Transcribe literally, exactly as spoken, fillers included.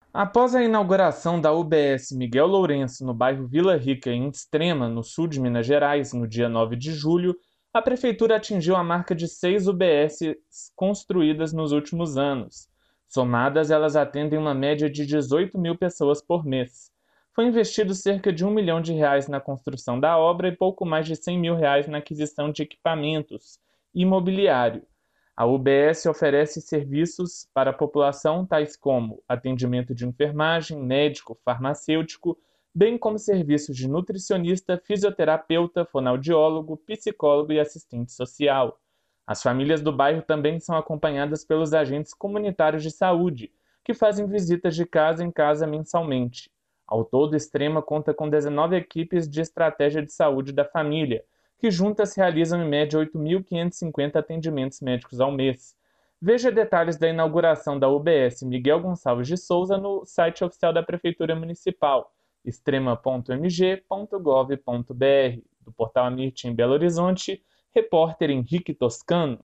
Após a inauguração da U B S Miguel Lourenço no bairro Vila Rica, em Extrema, no sul de Minas Gerais, no dia nove de julho, a prefeitura atingiu a marca de seis U B Ss construídas nos últimos anos. Somadas, elas atendem uma média de dezoito mil pessoas por mês. Foi investido cerca de um milhão de reais na construção da obra e pouco mais de cem mil reais na aquisição de equipamentos e imobiliário. A U B S oferece serviços para a população tais como atendimento de enfermagem, médico, farmacêutico, bem como serviços de nutricionista, fisioterapeuta, fonoaudiólogo, psicólogo e assistente social. As famílias do bairro também são acompanhadas pelos agentes comunitários de saúde, que fazem visitas de casa em casa mensalmente. Ao todo, Extrema conta com dezenove equipes de estratégia de saúde da família, que juntas realizam em média oito mil quinhentos e cinquenta atendimentos médicos ao mês. Veja detalhes da inauguração da U B S Miguel Gonçalves de Souza no site oficial da Prefeitura Municipal, extrema ponto m g ponto gov ponto b r. Do portal Amirtim em Belo Horizonte, repórter Henrique Toscano.